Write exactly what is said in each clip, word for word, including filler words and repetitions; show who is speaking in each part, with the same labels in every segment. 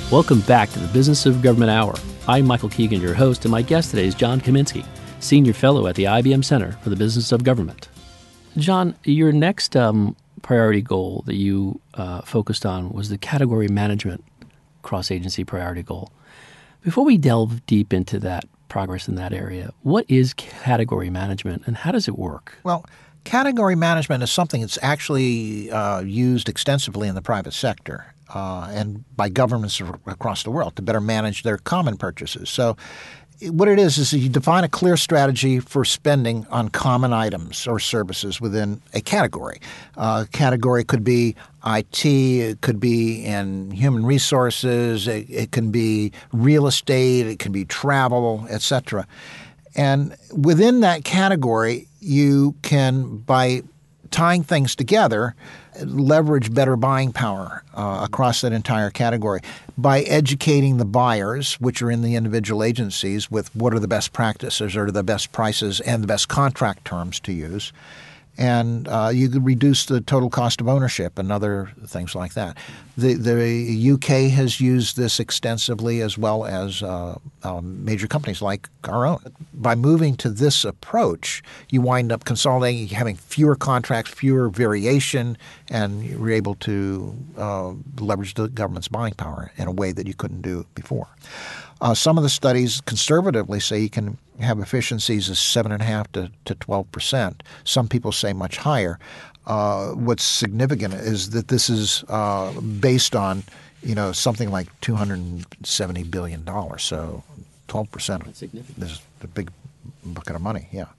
Speaker 1: Welcome back to the Business of Government Hour. I'm Michael Keegan, your host, and my guest today is John Kaminsky, Senior Fellow at the I B M Center for the Business of Government. John, your next um, priority goal that you uh, focused on was the category management cross-agency priority goal. Before we delve deep into that progress in that area, what is category management and how does it work?
Speaker 2: Well, category management is something that's actually uh, used extensively in the private sector uh, and by governments across the world to better manage their common purchases. So what it is is you define a clear strategy for spending on common items or services within a category. Uh, category could be I T, it could be in human resources, it, it can be real estate, it can be travel, et cetera. And within that category, you can, by tying things together, leverage better buying power uh, across that entire category by educating the buyers, which are in the individual agencies, with what are the best practices or the best prices and the best contract terms to use. And uh, you could reduce the total cost of ownership and other things like that. The, the U K has used this extensively, as well as uh, um, major companies like our own. By moving to this approach, you wind up consolidating, having fewer contracts, fewer variation, and you're able to uh, leverage the government's buying power in a way that you couldn't do before. Uh, some of the studies conservatively say you can have efficiencies of seven point five to, to twelve percent. Some people say much higher. Uh, what's significant is that this is uh, based on, you know, something like two hundred seventy billion dollars. So twelve percent is a big bucket of money, yeah.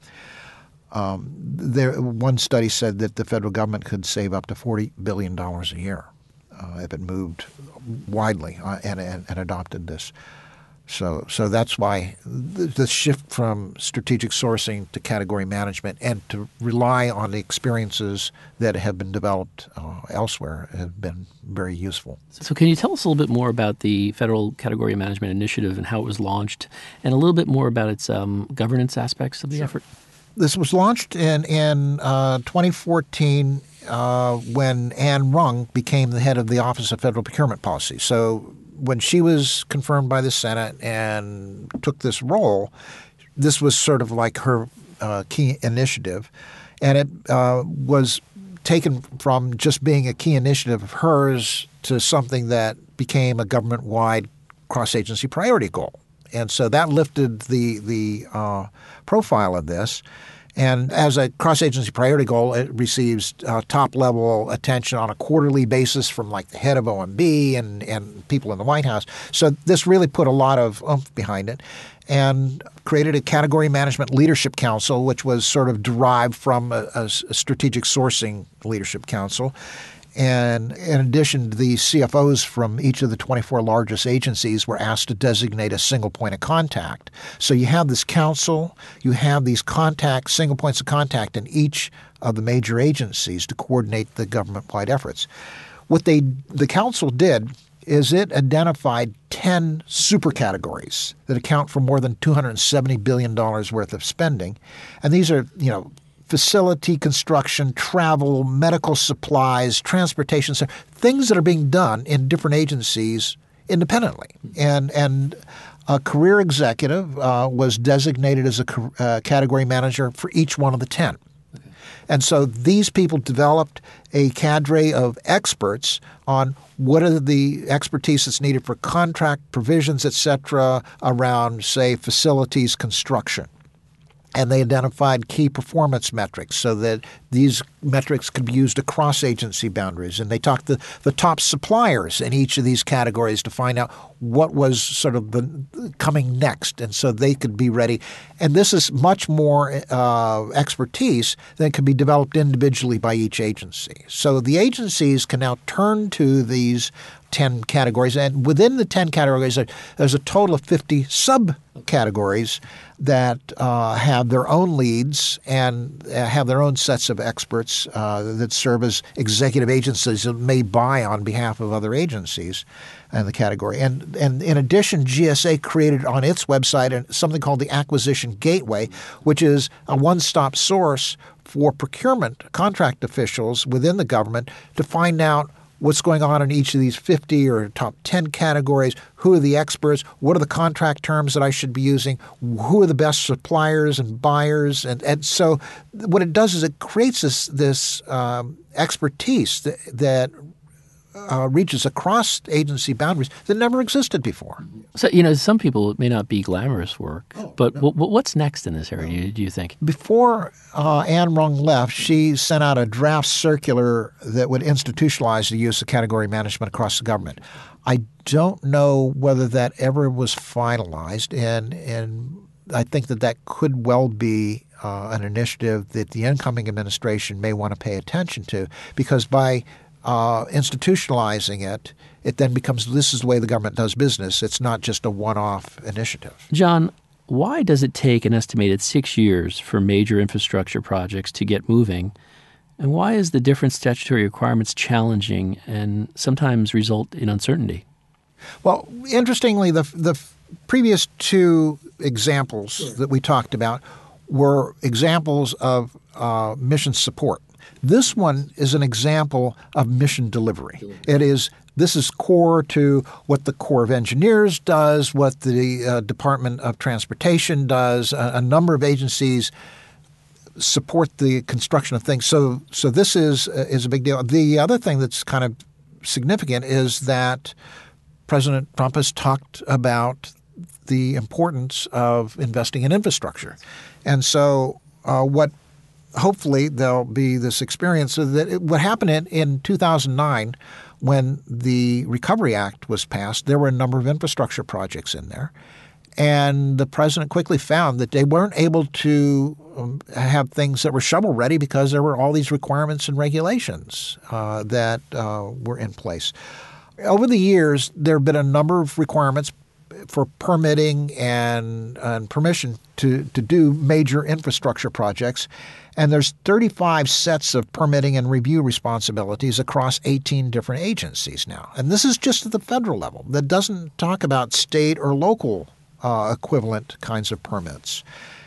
Speaker 2: Um, there, one study said that the federal government could save up to forty billion dollars a year uh, if it moved widely uh, and, and, and adopted this. So so that's why the, the shift from strategic sourcing to category management and to rely on the experiences that have been developed uh, elsewhere have been very useful.
Speaker 1: So can you tell us a little bit more about the Federal Category Management Initiative and how it was launched, and a little bit more about its um, governance aspects of the
Speaker 2: Sure.
Speaker 1: effort?
Speaker 2: This was launched in, in uh, twenty fourteen uh, when Anne Rung became the head of the Office of Federal Procurement Policy. So when she was confirmed by the Senate and took this role, this was sort of like her uh, key initiative. And it uh, was taken from just being a key initiative of hers to something that became a government-wide cross-agency priority goal. And so that lifted the, the uh, profile of this. And as a cross-agency priority goal, it receives uh, top-level attention on a quarterly basis from like the head of O M B and, and people in the White House. So this really put a lot of oomph behind it and created a Category Management Leadership Council, which was sort of derived from a, a strategic sourcing leadership council. And in addition, the C F Os from each of the twenty-four largest agencies were asked to designate a single point of contact. So you have this council, you have these contacts, single points of contact in each of the major agencies to coordinate the government-wide efforts. What they, the council did is it identified ten super categories that account for more than two hundred seventy billion dollars worth of spending. And these are, you know, facility construction, travel, medical supplies, transportation, things that are being done in different agencies independently. And and a career executive uh, was designated as a uh, category manager for each one of the ten. Okay. And so these people developed a cadre of experts on what are the expertise that's needed for contract provisions, et cetera, around, say, facilities construction. And they identified key performance metrics so that these metrics could be used across agency boundaries. And they talked to the top suppliers in each of these categories to find out what was sort of the coming next, and so they could be ready. And this is much more uh, expertise that could be developed individually by each agency. So the agencies can now turn to these ten categories, and within the ten categories, there's a total of fifty subcategories that uh, have their own leads and have their own sets of experts uh, that serve as executive agencies that may buy on behalf of other agencies in the category. And, and in addition, G S A created on its website something called the Acquisition Gateway, which is a one-stop source for procurement contract officials within the government to find out what's going on in each of these fifty or top ten categories, who are the experts, what are the contract terms that I should be using, who are the best suppliers and buyers. And, and so what it does is it creates this, this um, expertise that, that Uh, reaches across agency boundaries that never existed before.
Speaker 1: So, you know, some people, it may not be glamorous work,
Speaker 2: oh,
Speaker 1: but
Speaker 2: no.
Speaker 1: w- what's next in this area, do you, do you think?
Speaker 2: Before uh, Anne Rung left, she sent out a draft circular that would institutionalize the use of category management across the government. I don't know whether that ever was finalized, and, and I think that that could well be uh, an initiative that the incoming administration may want to pay attention to, because by Uh, institutionalizing it, it then becomes this is the way the government does business. It's not just a one-off initiative.
Speaker 1: John, why does it take an estimated six years for major infrastructure projects to get moving? And why is the different statutory requirements challenging and sometimes result in uncertainty?
Speaker 2: Well, interestingly, the the previous two examples that we talked about were examples of uh, mission support. This one is an example of mission delivery. It is this is core to what the Corps of Engineers does, what the uh, Department of Transportation does. A, a number of agencies support the construction of things. So, so this is uh, is a big deal. The other thing that's kind of significant is that President Trump has talked about the importance of investing in infrastructure, and so uh, what. Hopefully there'll be this experience so that it, what happened in, in two thousand nine when the Recovery Act was passed, there were a number of infrastructure projects in there. And the president quickly found that they weren't able to um, have things that were shovel ready because there were all these requirements and regulations uh, that uh, were in place. Over the years, there have been a number of requirements for permitting and, and permission to, to do major infrastructure projects. And there's thirty-five sets of permitting and review responsibilities across eighteen different agencies now. And this is just at the federal level. That doesn't talk about state or local uh, equivalent kinds of permits.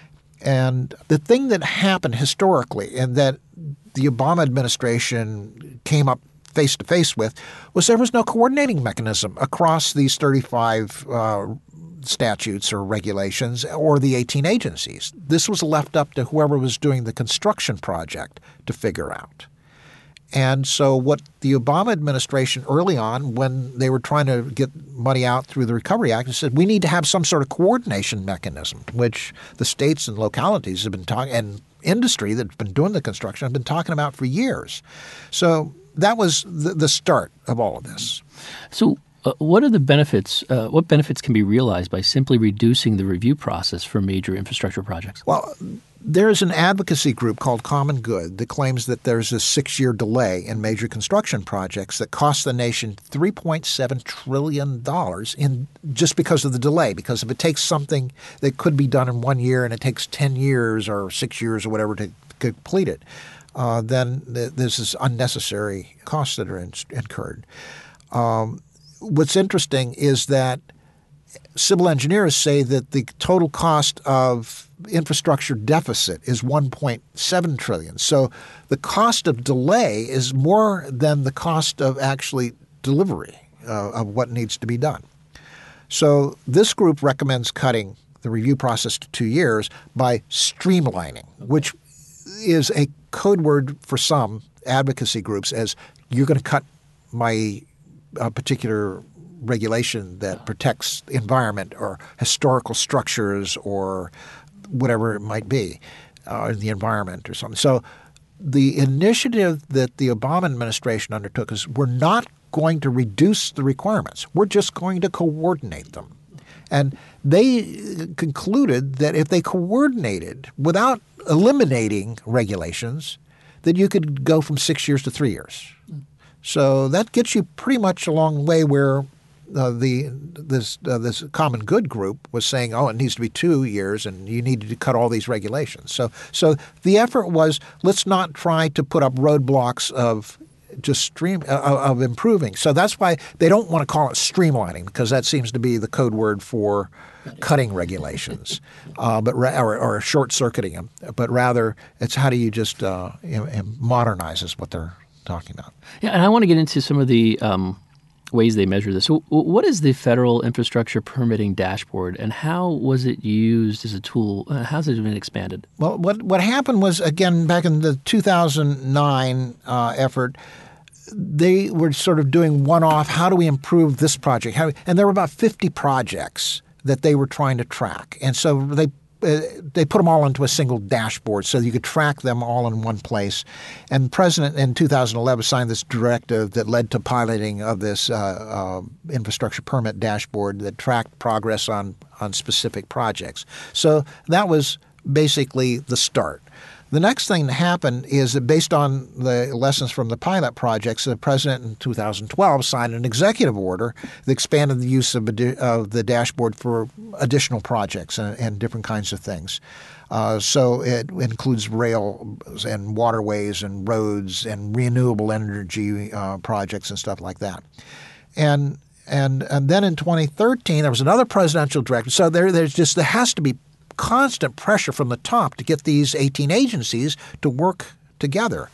Speaker 2: And the thing that happened historically and that the Obama administration came up face-to-face with was there was no coordinating mechanism across these thirty-five uh, statutes or regulations or the eighteen agencies. This was left up to whoever was doing the construction project to figure out. And so what the Obama administration early on, when they were trying to get money out through the Recovery Act, they said we need to have some sort of coordination mechanism, which the states and localities have been talking, and industry that's been doing the construction have been talking about for years. So that was the, the start of all of this.
Speaker 1: So uh, what are the benefits? Uh, what benefits can be realized by simply reducing the review process for major infrastructure projects?
Speaker 2: Well, there's an advocacy group called Common Good that claims that there's a six-year delay in major construction projects that cost the nation three point seven trillion dollars in just because of the delay. Because if it takes something that could be done in one year and it takes ten years or six years or whatever to complete it, uh, then th- this is unnecessary costs that are in- incurred. Um, what's interesting is that civil engineers say that the total cost of infrastructure deficit is one point seven trillion dollars. So the cost of delay is more than the cost of actually delivery uh, of what needs to be done. So this group recommends cutting the review process to two years by streamlining, which is a code word for some advocacy groups as you're going to cut my uh, particular regulation that protects the environment or historical structures or whatever it might be, or the environment or something. So the initiative that the Obama administration undertook is we're not going to reduce the requirements. We're just going to coordinate them. And they concluded that if they coordinated without eliminating regulations, that you could go from six years to three years. So that gets you pretty much along the way where Uh, the this uh, this Common Good group was saying, oh, it needs to be two years, and you needed to cut all these regulations. So, so the effort was let's not try to put up roadblocks of just stream uh, of improving. So that's why they don't want to call it streamlining, because that seems to be the code word for cutting regulations, uh, but ra- or, or short circuiting them. But rather, it's how do you just uh, you know, modernize is what they're talking about.
Speaker 1: Yeah, and I want to get into some of the um, ways they measure this. So what is the Federal Infrastructure Permitting Dashboard, and how was it used as a tool? Uh, how's it been expanded?
Speaker 2: Well, what what happened was, again, back in the two thousand nine uh, effort, they were sort of doing one-off, how do we improve this project? How, and there were about fifty projects that they were trying to track. And so they uh, they put them all into a single dashboard so you could track them all in one place. And the president in two thousand eleven signed this directive that led to piloting of this uh, uh, infrastructure permit dashboard that tracked progress on, on specific projects. So that was basically the start. The next thing that happened is that based on the lessons from the pilot projects, the president in two thousand twelve signed an executive order that expanded the use of, of the dashboard for additional projects and, and different kinds of things. Uh, so it includes rail and waterways and roads and renewable energy uh, projects and stuff like that. And and and then in twenty thirteen, there was another presidential directive. So there there's just there has to be constant pressure from the top to get these eighteen agencies to work together.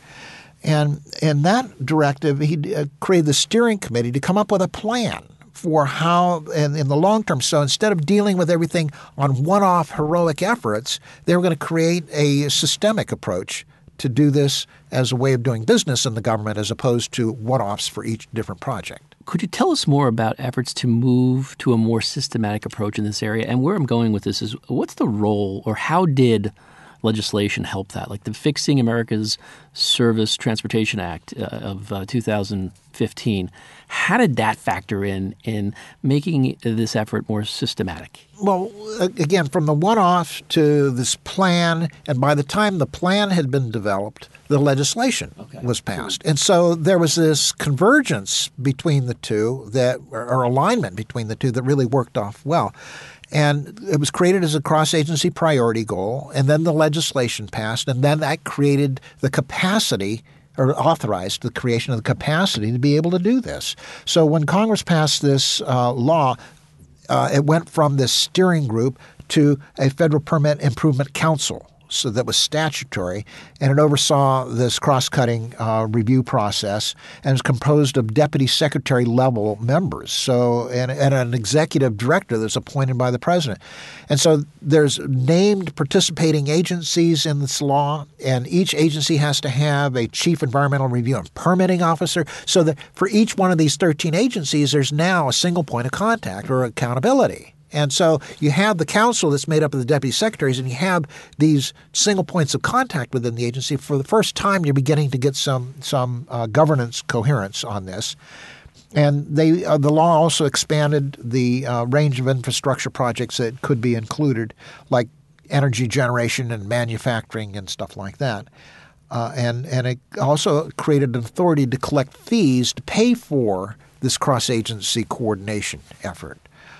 Speaker 2: And in that directive, he uh, created the steering committee to come up with a plan for how, in, in the long term. So instead of dealing with everything on one-off heroic efforts, they were going to create a systemic approach to do this as a way of doing business in the government as opposed to one-offs for each different project.
Speaker 1: Could you tell us more about efforts to move to a more systematic approach in this area? And where I'm going with this is, what's the role, or how did legislation help that? Like the Fixing America's Surface Transportation Act uh, of uh, two thousand fifteen. How did that factor in in making this effort more systematic?
Speaker 2: Well, again, from the one-off to this plan, and by the time the plan had been developed, the legislation okay. was passed. And so there was this convergence between the two, that or alignment between the two that really worked off well. And it was created as a cross-agency priority goal, and then the legislation passed, and then that created the capacity or authorized the creation of the capacity to be able to do this. So when Congress passed this uh, law, uh, it went from this steering group to a Federal Permit Improvement Council. So that was statutory, and it oversaw this cross-cutting uh, review process, and was composed of deputy secretary level members. So, and, and an executive director that's appointed by the president. And so there's named participating agencies in this law, and each agency has to have a chief environmental review and permitting officer. So that for each one of these thirteen agencies, there's now a single point of contact or accountability. And so you have the council that's made up of the deputy secretaries, and you have these single points of contact within the agency. For the first time, you're beginning to get some some uh, governance coherence on this. And they uh, the law also expanded the uh, range of infrastructure projects that could be included, like energy generation and manufacturing and stuff like that. Uh, and, and it also created an authority to collect fees to pay for this cross-agency coordination effort.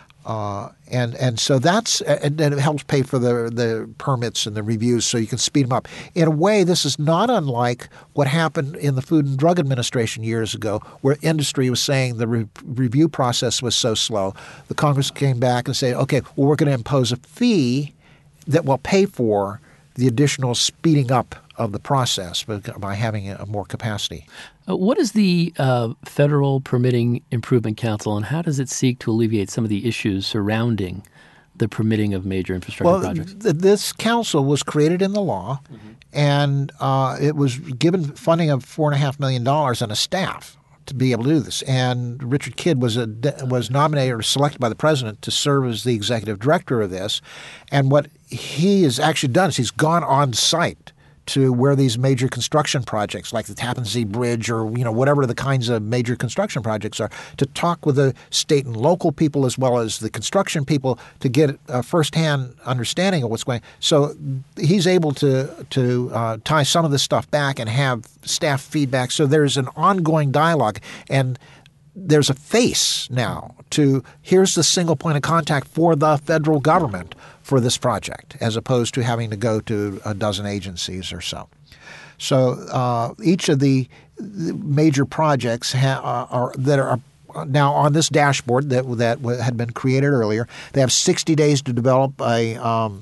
Speaker 2: Uh, and and so that's and it helps pay for the the permits and the reviews, so you can speed them up. In a way, this is not unlike what happened in the Food and Drug Administration years ago, where industry was saying the re- review process was so slow. The Congress came back and said, "Okay, well, we're going to impose a fee that will pay for the additional speeding up of the process by having a, more capacity."
Speaker 1: Uh, what is the uh, Federal Permitting Improvement Council, and how does it seek to alleviate some of the issues surrounding the permitting of major infrastructure
Speaker 2: well,
Speaker 1: projects?
Speaker 2: Th- this council was created in the law, mm-hmm. and uh, it was given funding of four point five million dollars and a staff to be able to do this. And Richard Kidd was a, was nominated or selected by the president to serve as the executive director of this. And what he has actually done is he's gone on site to where these major construction projects like the Tappan Zee Bridge or, you know, whatever the kinds of major construction projects are, to talk with the state and local people as well as the construction people to get a firsthand understanding of what's going on. So he's able to to uh, tie some of this stuff back and have staff feedback. So there's an ongoing dialogue, and there's a face now to here's the single point of contact for the federal government for this project, as opposed to having to go to a dozen agencies or so. So uh, each of the major projects ha- are that are now on this dashboard that that had been created earlier. They have sixty days to develop a um,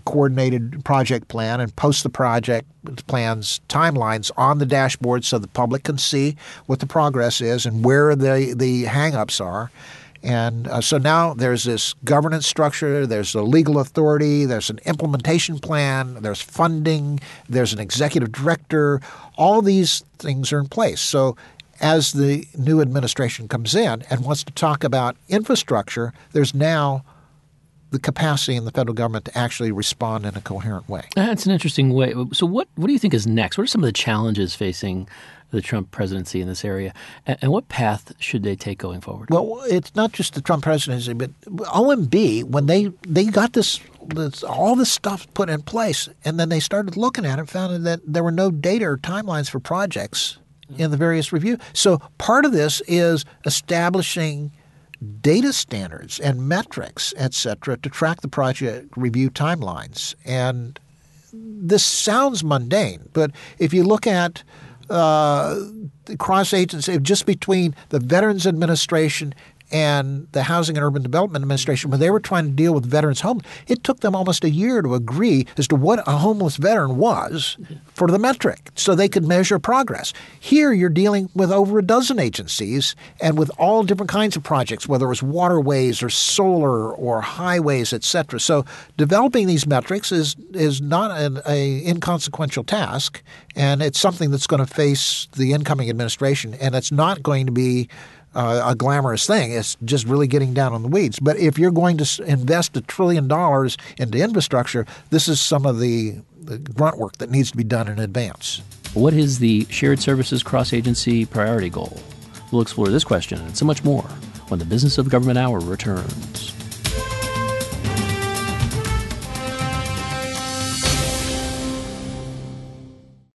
Speaker 2: coordinated project plan and post the project plan's timelines on the dashboard so the public can see what the progress is and where the, the hang-ups are. And uh, so now there's this governance structure, there's a legal authority, there's an implementation plan, there's funding, there's an executive director. All these things are in place. So as the new administration comes in and wants to talk about infrastructure, there's now the capacity in the federal government to actually respond in a coherent way.
Speaker 1: That's an interesting way. So what, what do you think is next? What are some of the challenges facing the Trump presidency in this area, and, and what path should they take going forward?
Speaker 2: Well, it's not just the Trump presidency, but O M B, when they, they got this, this all this stuff put in place, and then they started looking at it, found that there were no data or timelines for projects in the various review. So part of this is establishing data standards and metrics, et cetera, to track the project review timelines. And this sounds mundane, but if you look at uh, the cross-agency, just between the Veterans Administration and the Housing and Urban Development Administration, when they were trying to deal with veterans' homes, it took them almost a year to agree as to what a homeless veteran was for the metric so they could measure progress. Here you're dealing with over a dozen agencies and with all different kinds of projects, whether it was waterways or solar or highways, et cetera. So developing these metrics is, is not an a inconsequential task, and it's something that's going to face the incoming administration, and it's not going to be Uh, a glamorous thing. It's just really getting down on the weeds. But if you're going to invest a trillion dollars into infrastructure, this is some of the, the grunt work that needs to be done in advance.
Speaker 1: What is the Shared Services Cross-Agency Priority Goal? We'll explore this question and so much more when the Business of Government Hour returns.